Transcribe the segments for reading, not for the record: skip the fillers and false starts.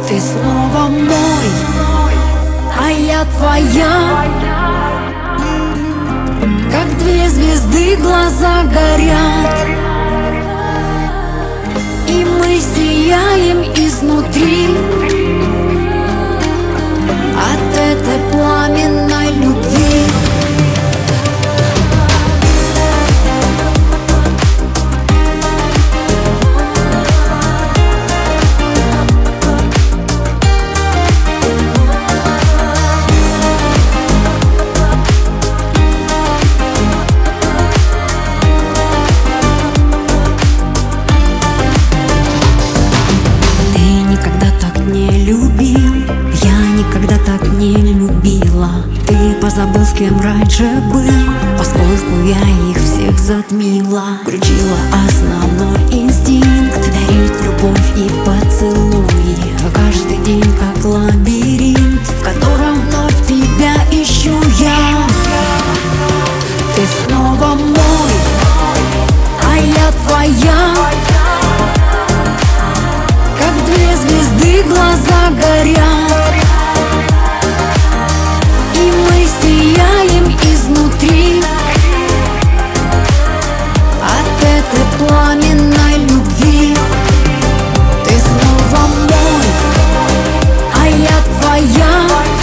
Ты снова мой, а я твоя. Как две звезды глаза горят, и мы сияем изнутри от этой пламенной любви. Не любила. Ты позабыл, с кем раньше был, поскольку я их всех затмила. Включила основной инстинкт дарить любовь и поцелуи. Каждый день как лабиринт, в котором вновь тебя ищу я. Ты снова мой, а я твоя. Как две звезды глаза горят, и мы сияем изнутри от этой пламенной любви. Ты снова мой, а я твоя.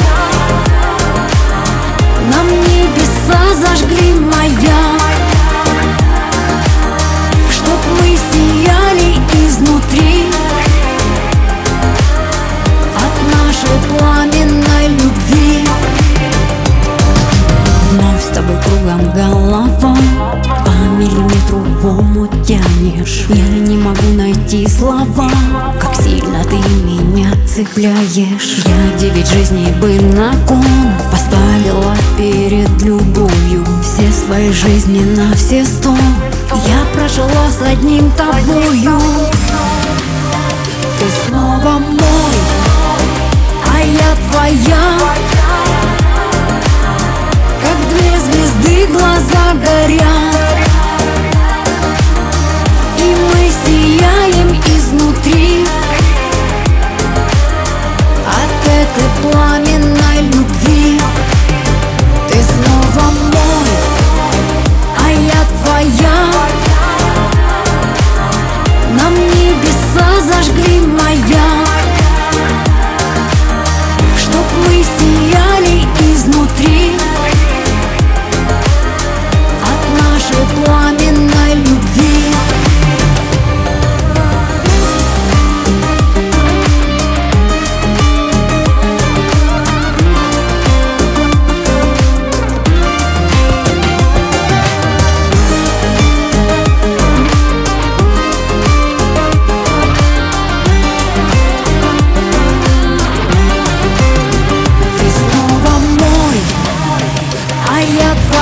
Нам небеса зажгли маяк, чтоб мы сияли изнутри от нашей пламенной любви. Вновь с тобой кругом голова, по миллиметру в омут тянешь. Я не могу найти слова, как сильно ты меня цепляешь. Я 9 жизней бы на кон поставила перед любовью. Все свои жизни на все 100 я прожила с одним тобою. Ты снова мой, а я твоя. Как две звезды глаза горят, и мы сияем изнутри от этой пламенной любви. Ты снова мой, а я твоя. Нам небеса зажгли маяк, чтоб мы сияли изнутри от нашей пламенной любви.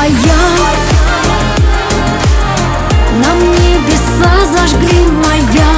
Твоя. Нам небеса зажгли маяк,